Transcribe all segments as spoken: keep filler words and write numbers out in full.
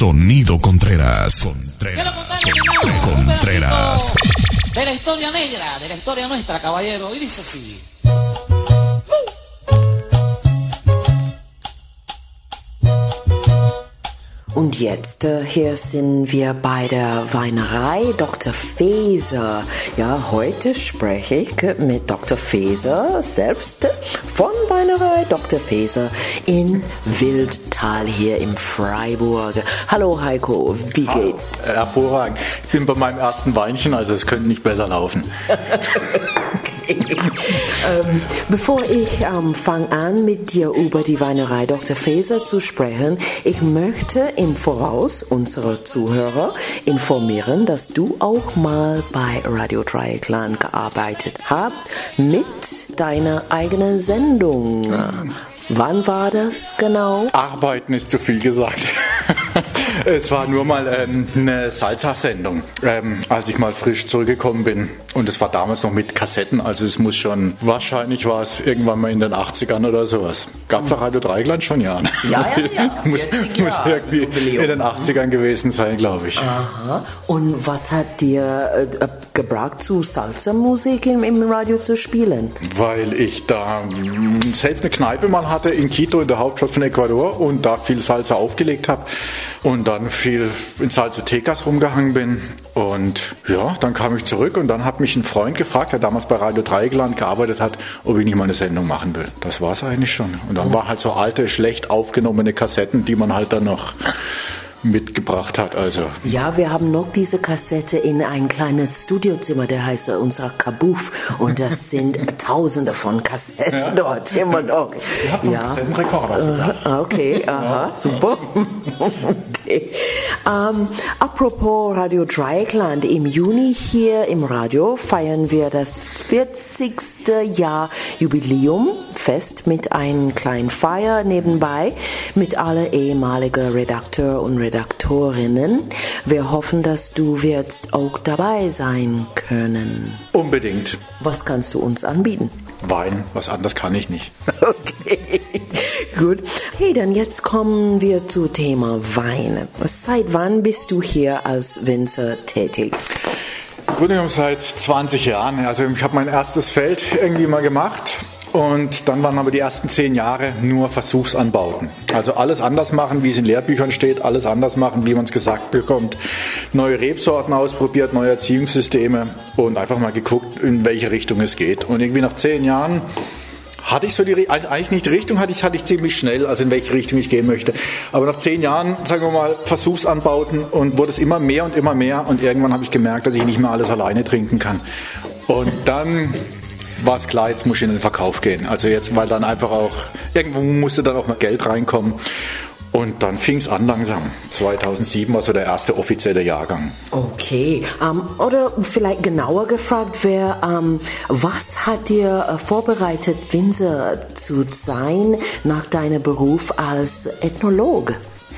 Sonido Contreras. Contreras. Contreras. De la historia negra, de la historia nuestra, caballero. Y dice así. Und jetzt, äh, hier sind wir bei der Weinerei Doktor Feser. Ja, heute spreche ich mit Doktor Feser selbst von Weinerei Doktor Feser in Wildtal hier im Freiburg. Hallo Heiko, wie Hallo. Geht's? Hervorragend. Ich bin bei meinem ersten Weinchen, also es könnte nicht besser laufen. ähm, bevor ich ähm, fange an, mit dir über die Weinerei Doktor Feser zu sprechen, ich möchte im Voraus unsere Zuhörer informieren, dass du auch mal bei Radio Dreieckland gearbeitet hast mit deiner eigenen Sendung. Mhm. Wann war das genau? Arbeiten ist zu viel gesagt. Es war nur mal ähm, eine Salsa-Sendung, ähm, als ich mal frisch zurückgekommen bin. Und es war damals noch mit Kassetten, also es muss schon, wahrscheinlich war es irgendwann mal in den achtzigern oder sowas. Gab es mhm. Radio Dreieckland schon, ja? Ja, ja, ja. muss, muss irgendwie in den achtzigern gewesen sein, glaube ich. Aha. Und was hat dir äh, gebracht, zu Salsa-Musik im, im Radio zu spielen? Weil ich da mh, selbst eine Kneipe mal hatte in Quito, in der Hauptstadt von Ecuador, und da viel Salsa aufgelegt habe und dann viel in Salsotecas rumgehangen bin. Und ja, dann kam ich zurück und dann hat mich ein Freund gefragt, der damals bei Radio Dreieckland gearbeitet hat, ob ich nicht mal eine Sendung machen will. Das war es eigentlich schon. Und dann war halt so alte, schlecht aufgenommene Kassetten, die man halt dann noch mitgebracht hat. Also. Ja, wir haben noch diese Kassette in ein kleines Studiozimmer, der heißt unser Kabuff, und das sind tausende von Kassetten ja. dort immer noch. Ich habe noch ja. einen Kassettenrekorder sogar. Uh, okay, aha, ja. super. Okay. Um, apropos Radio Dreieckland, im Juni hier im Radio feiern wir das vierzigste Jahr Jubiläumfest mit einem kleinen Feier nebenbei mit alle ehemaligen Redakteur und Redaktorinnen. Wir hoffen, dass du wirst auch dabei sein können. Unbedingt. Was kannst du uns anbieten? Wein, was anderes kann ich nicht. Okay, gut. Hey, dann jetzt kommen wir zum Thema Wein. Seit wann bist du hier als Winzer tätig? Im Grunde genommen seit zwanzig Jahren. Also ich habe mein erstes Feld irgendwie mal gemacht. Und dann waren aber die ersten zehn Jahre nur Versuchsanbauten. Also alles anders machen, wie es in Lehrbüchern steht, alles anders machen, wie man es gesagt bekommt. Neue Rebsorten ausprobiert, neue Erziehungssysteme und einfach mal geguckt, in welche Richtung es geht. Und irgendwie nach zehn Jahren hatte ich so die, also eigentlich nicht die Richtung, hatte ich, hatte ich ziemlich schnell, also in welche Richtung ich gehen möchte. Aber nach zehn Jahren, sagen wir mal, Versuchsanbauten und wurde es immer mehr und immer mehr. Und irgendwann habe ich gemerkt, dass ich nicht mehr alles alleine trinken kann. Und dann war es klar, jetzt muss ich in den Verkauf gehen. Also jetzt, weil dann einfach auch, irgendwo musste dann auch mal Geld reinkommen. Und dann fing es an langsam. zweitausendsieben war so der erste offizielle Jahrgang. Okay, um, oder vielleicht genauer gefragt, wer, um, was hat dir uh, vorbereitet, Winzer zu sein nach deinem Beruf als Ethnologe?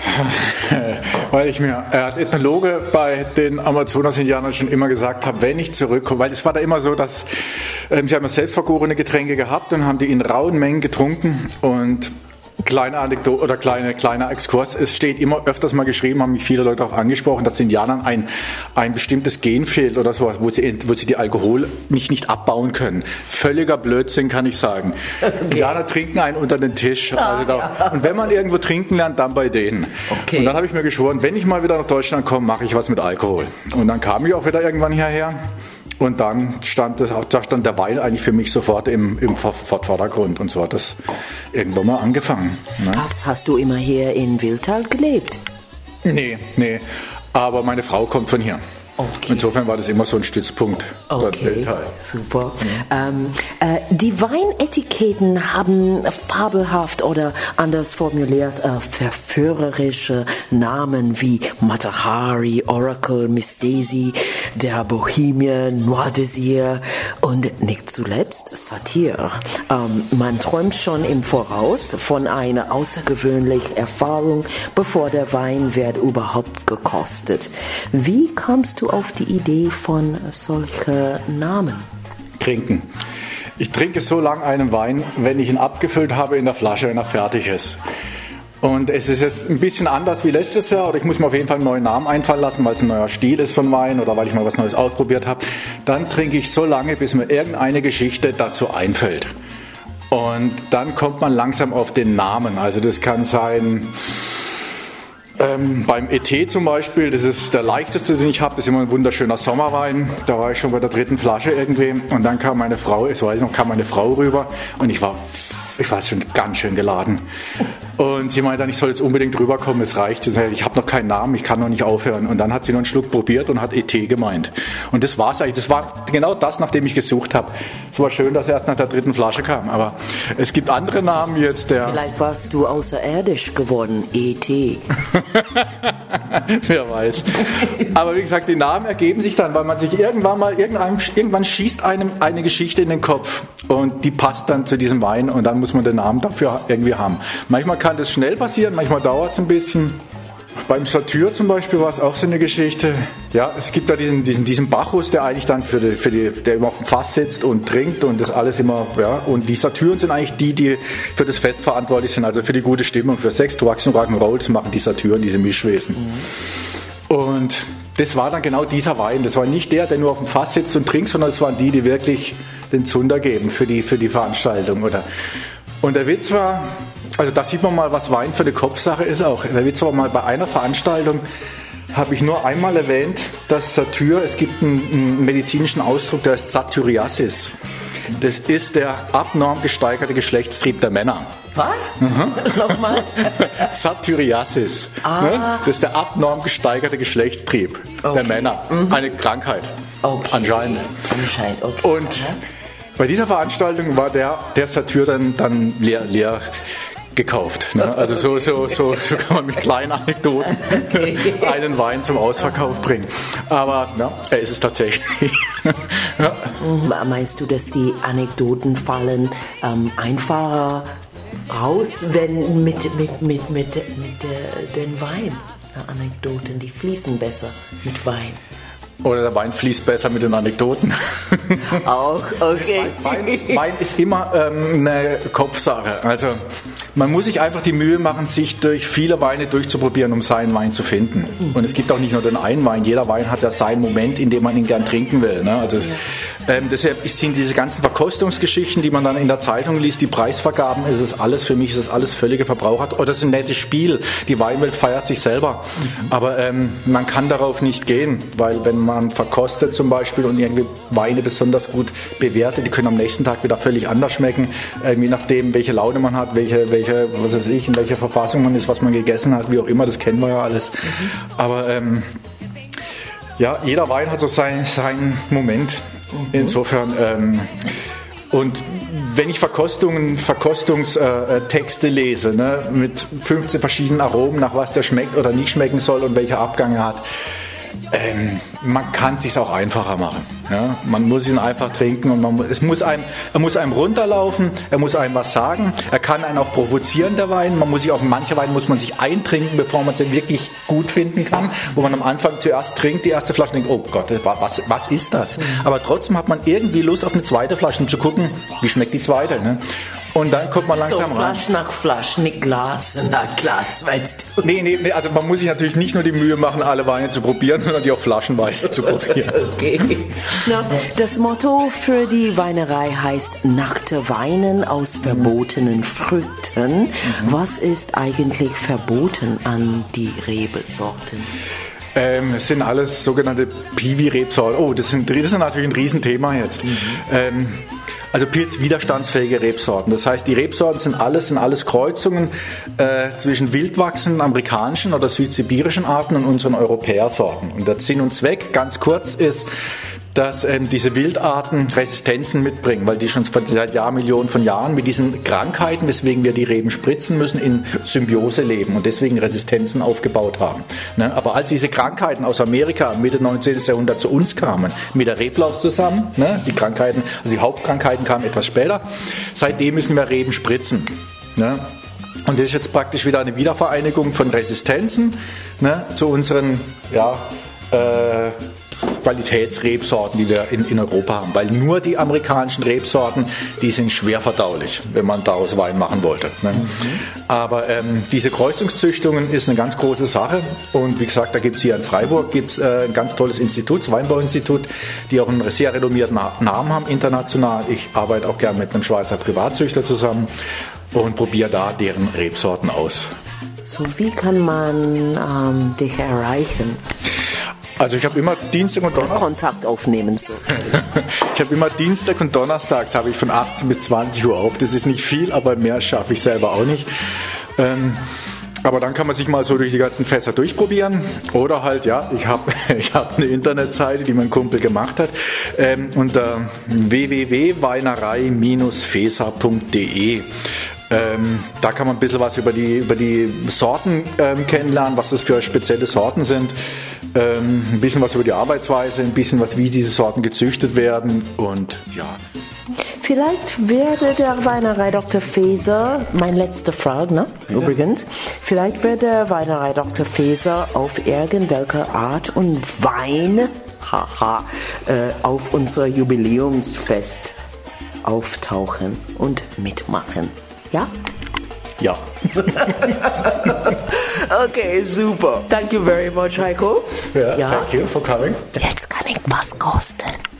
Weil ich mir äh, als Ethnologe bei den Amazonas-Indianern schon immer gesagt habe, wenn ich zurückkomme, weil es war da immer so, dass äh, sie haben ja selbst vergorene Getränke gehabt und haben die in rauen Mengen getrunken. Und kleine Anekdote oder kleine, kleiner Exkurs, es steht immer öfters mal geschrieben, haben mich viele Leute darauf angesprochen, dass den Indianern ein, ein bestimmtes Gen fehlt oder sowas, wo sie, wo sie die Alkohol nicht, nicht abbauen können. Völliger Blödsinn, kann ich sagen. Okay. Indianer trinken einen unter den Tisch. Ah, also da, ja. Und wenn man irgendwo trinken lernt, dann bei denen. Okay. Und dann habe ich mir geschworen, wenn ich mal wieder nach Deutschland komme, mache ich was mit Alkohol. Und dann kam ich auch wieder irgendwann hierher. Und dann stand, das, da stand der Wein eigentlich für mich sofort im, im Vordergrund. Und so hat das irgendwann mal angefangen. Ne? Hast, hast du immer hier in Wildtal gelebt? Nee, nee. Aber meine Frau kommt von hier. Okay. Insofern war das immer so ein Stützpunkt. Okay, super. Ja. Ähm, äh, die Weinetiketten haben fabelhaft oder anders formuliert äh, verführerische Namen wie Matahari, Oracle, Miss Daisy, der Bohemian, Noir Désir und nicht zuletzt Satire. Ähm, man träumt schon im Voraus von einer außergewöhnlichen Erfahrung, bevor der Wein wird überhaupt gekostet. Wie kamst du auf die Idee von solchen Namen? Trinken. Ich trinke so lange einen Wein, wenn ich ihn abgefüllt habe in der Flasche, wenn er fertig ist. Und es ist jetzt ein bisschen anders wie letztes Jahr, oder ich muss mir auf jeden Fall einen neuen Namen einfallen lassen, weil es ein neuer Stil ist von Wein oder weil ich mal was Neues ausprobiert habe. Dann trinke ich so lange, bis mir irgendeine Geschichte dazu einfällt. Und dann kommt man langsam auf den Namen. Also das kann sein, ähm, beim E T zum Beispiel, das ist der leichteste, den ich habe, das ist immer ein wunderschöner Sommerwein. Da war ich schon bei der dritten Flasche irgendwie und dann kam meine Frau, ich weiß noch, kam meine Frau rüber und ich war Ich war schon ganz schön geladen. Und sie meinte dann, ich soll jetzt unbedingt rüberkommen, es reicht. Ich habe noch keinen Namen, ich kann noch nicht aufhören. Und dann hat sie noch einen Schluck probiert und hat E T gemeint. Und das war's eigentlich. Das war genau das, nach dem ich gesucht habe. Es war schön, dass er erst nach der dritten Flasche kam. Aber es gibt andere Namen jetzt, der... Vielleicht warst du außerirdisch geworden, E T Wer weiß. Aber wie gesagt, die Namen ergeben sich dann, weil man sich irgendwann mal, irgendwann, irgendwann schießt einem eine Geschichte in den Kopf. Und die passt dann zu diesem Wein und dann muss man den Namen dafür irgendwie haben. Manchmal kann das schnell passieren, manchmal dauert es ein bisschen. Beim Satyr zum Beispiel war es auch so eine Geschichte. Ja, es gibt da diesen, diesen, diesen Bacchus, der eigentlich dann für die, für die, der immer auf dem Fass sitzt und trinkt und das alles immer, ja. Und die Satyren sind eigentlich die, die für das Fest verantwortlich sind, also für die gute Stimmung, für Sex, Drugs und Rock'n'Rolls machen die Satyren, diese Mischwesen. Mhm. Und das war dann genau dieser Wein. Das war nicht der, der nur auf dem Fass sitzt und trinkt, sondern es waren die, die wirklich den Zunder geben für die, für die Veranstaltung, oder? Und der Witz war, also da sieht man mal, was Wein für eine Kopfsache ist auch. Der Witz war mal, bei einer Veranstaltung habe ich nur einmal erwähnt, dass Satyr, es gibt einen, einen medizinischen Ausdruck, der heißt Satyriasis. Das ist der abnorm gesteigerte Geschlechtstrieb der Männer. Was? Mhm. Nochmal? Satyriasis. Ah. Ne? Das ist der abnorm gesteigerte Geschlechtstrieb okay. der Männer. Mhm. Eine Krankheit. Okay. Anscheinend. Anscheinend, okay. Und okay. bei dieser Veranstaltung war der, der Satyr dann, dann leer, leer gekauft. Ne? Also so, so, so, so kann man mit kleinen Anekdoten okay. einen Wein zum Ausverkauf bringen. Aber ja, er ist es tatsächlich. Ja. Meinst du, dass die Anekdoten fallen ähm, einfacher raus, wenn mit, mit, mit, mit, mit äh, den Wein? Anekdoten, die fließen besser mit Wein. Oder der Wein fließt besser mit den Anekdoten. Auch, okay. Wein, Wein, Wein ist immer ähm, eine Kopfsache. Also man muss sich einfach die Mühe machen, sich durch viele Weine durchzuprobieren, um seinen Wein zu finden. Und es gibt auch nicht nur den einen Wein. Jeder Wein hat ja seinen Moment, in dem man ihn gern trinken will. Ne? Also, ähm, deshalb sind diese ganzen Verkostungsgeschichten, die man dann in der Zeitung liest, die Preisvergaben, ist es alles, für mich ist es alles völlige Verbraucher. Oder das ist ein nettes Spiel. Die Weinwelt feiert sich selber. Aber ähm, man kann darauf nicht gehen, weil wenn man man verkostet zum Beispiel und irgendwie Weine besonders gut bewertet, die können am nächsten Tag wieder völlig anders schmecken, äh, je nachdem, welche Laune man hat, welche, welche, was weiß ich, in welcher Verfassung man ist, was man gegessen hat, wie auch immer, das kennen wir ja alles. Mhm. Aber ähm, ja, jeder Wein hat so seinen, seinen Moment. Mhm. Insofern ähm, und wenn ich Verkostungen, Verkostungstexte lese, ne, mit fünfzehn verschiedenen Aromen, nach was der schmeckt oder nicht schmecken soll und welche Abgänge hat, Ähm, man kann es sich auch einfacher machen. Ja? Man muss ihn einfach trinken und man, es muss einem, er muss einem runterlaufen, er muss einem was sagen, er kann einen auch provozieren, der Wein. Man muss sich auch, manche Weine muss man sich eintrinken, bevor man es wirklich gut finden kann. Wo man am Anfang zuerst trinkt, die erste Flasche, und denkt, oh Gott, was, was ist das? Aber trotzdem hat man irgendwie Lust auf eine zweite Flasche, um zu gucken, wie schmeckt die zweite. Ne? Und dann kommt man langsam so, rein. Flasch nach Flasch, nicht Glas nach Glas, weißt du? Nee, nee, nee, also man muss sich natürlich nicht nur die Mühe machen, alle Weine zu probieren, sondern die auch flaschenweise zu probieren. Okay. Na, das Motto für die Weinerei heißt nackte Weinen aus verbotenen Früchten. Mhm. Was ist eigentlich verboten an die Rebesorten? Ähm, es sind alles sogenannte Piwi-Rebsorten. Oh, das, sind, das ist natürlich ein Riesenthema jetzt. Mhm. Ähm, Also pilzwiderstandsfähige Rebsorten. Das heißt, die Rebsorten sind alles, sind alles Kreuzungen äh, zwischen wildwachsenden amerikanischen oder südsibirischen Arten und unseren Europäersorten. Und der Sinn und Zweck, ganz kurz, ist, dass ähm, diese Wildarten Resistenzen mitbringen, weil die schon seit Jahrmillionen von Jahren mit diesen Krankheiten, weswegen wir die Reben spritzen müssen, in Symbiose leben und deswegen Resistenzen aufgebaut haben. Ne? Aber als diese Krankheiten aus Amerika Mitte neunzehnten. Jahrhundert zu uns kamen, mit der Reblaus zusammen, ne? die Krankheiten, also die Hauptkrankheiten kamen etwas später, seitdem müssen wir Reben spritzen. Ne? Und das ist jetzt praktisch wieder eine Wiedervereinigung von Resistenzen, ne? zu unseren, ja, äh, Qualitätsrebsorten, die wir in, in Europa haben. Weil nur die amerikanischen Rebsorten, die sind schwer verdaulich, wenn man daraus Wein machen wollte. Ne? Mhm. Aber ähm, diese Kreuzungszüchtungen ist eine ganz große Sache. Und wie gesagt, da gibt es hier in Freiburg gibt's, äh, ein ganz tolles Institut, das Weinbauinstitut, die auch einen sehr renommierten Namen haben international. Ich arbeite auch gerne mit einem Schweizer Privatzüchter zusammen und probiere da deren Rebsorten aus. So, wie kann man ähm, dich erreichen? Also ich habe immer Dienstag und Donnerstag Kontakt aufnehmen. So. Ich habe immer Dienstag und Donnerstags habe ich von achtzehn bis zwanzig Uhr auf. Das ist nicht viel, aber mehr schaffe ich selber auch nicht. Ähm, aber dann kann man sich mal so durch die ganzen Fässer durchprobieren. Oder halt, ja, ich habe ich hab eine Internetseite, die mein Kumpel gemacht hat, ähm, unter w w w punkt weinerei Bindestrich fesa punkt d e. Ähm, da kann man ein bisschen was über die, über die Sorten ähm, kennenlernen, was das für spezielle Sorten sind. Ähm, ein bisschen was über die Arbeitsweise, ein bisschen was, wie diese Sorten gezüchtet werden und ja. Vielleicht werde der Weinerei Doktor Feser, meine letzte Frage, ne? Ja. Übrigens, vielleicht wird der Weinerei Doktor Feser auf irgendwelche Art und Wein haha, äh, auf unser Jubiläumsfest auftauchen und mitmachen. Ja? Ja. Okay, super. Thank you very much, Heiko. Yeah, ja. Thank you for coming. Jetzt kann ich was kosten.